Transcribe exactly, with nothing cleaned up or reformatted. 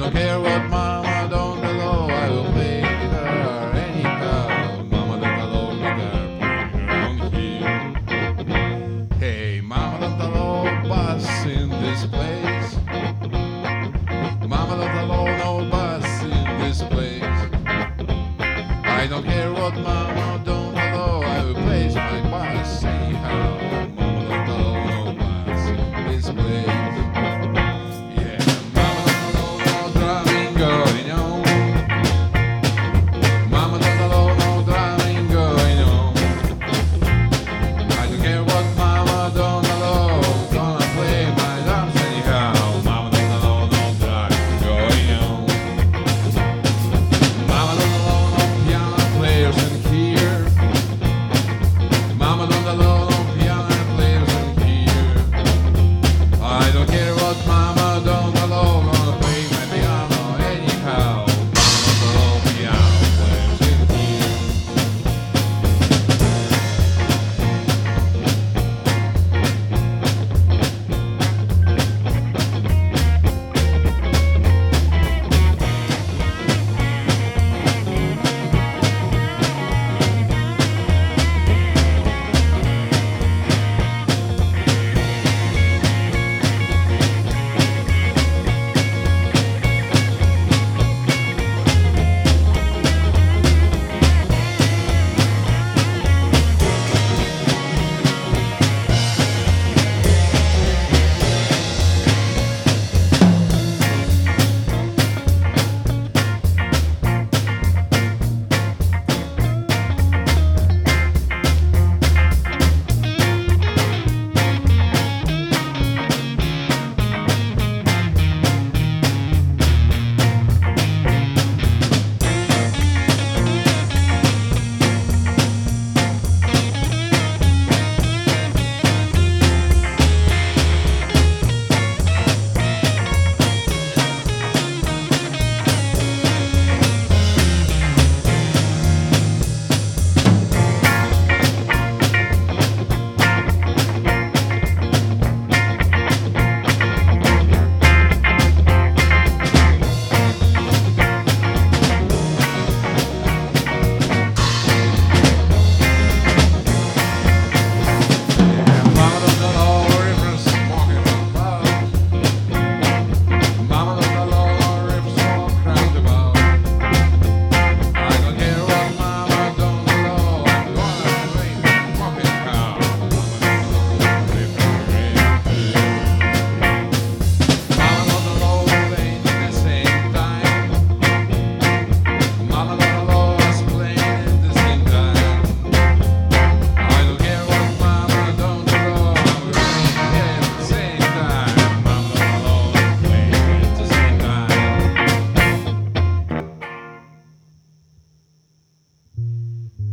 don't care what mama don't allow, I will pay her anyhow. Mama don't allow me there around here. Hey, mama don't allow bus in this place. Mama don't allow no bus in this place. I don't care what mama don't